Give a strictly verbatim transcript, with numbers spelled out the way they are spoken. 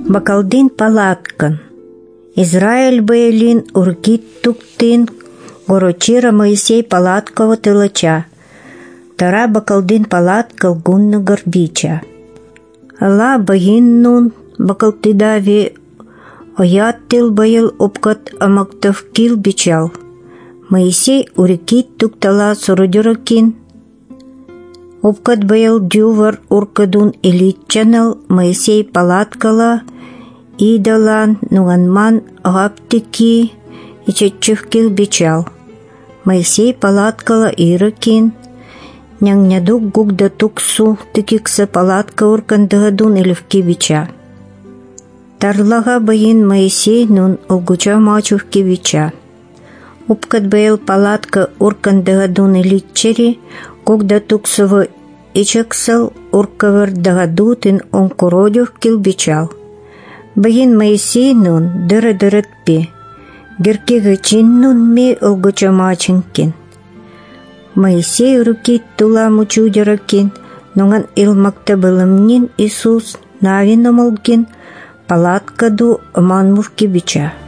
Бакалдин палаткан. Израиль бейлин уркит туктин, горочира Моисей палаткова тылача. Тара бакалдин палаткал гунна горбича. Ала баиннун бакалтидави ояттил байыл опкат амактавкил бичал. Моисей уркит туктала сурудюракин. Опкат байыл дювар уркадун илитчанал Моисей палаткала идалан нуганман аптики ичетчевкил бичал. Моисей палаткала иракин. Нянgnядук гугда туксу тикикса палатка уркандагадун илевки бича. Тарлага байин Моисей нун олгуча мачувки бича. Упкат байыл палатка уркандагадун илитчери гугда туксово ичексал уркавар дагадутин онкородюв кил бичал. Байин Моисей нун дыры-дырытпи. Геркега чин нун ме олгуча мачинкин. Моисей руки тула мучудеракин, нуган илмакта былымнин Иисус навиномолгин палаткаду манмувки бича.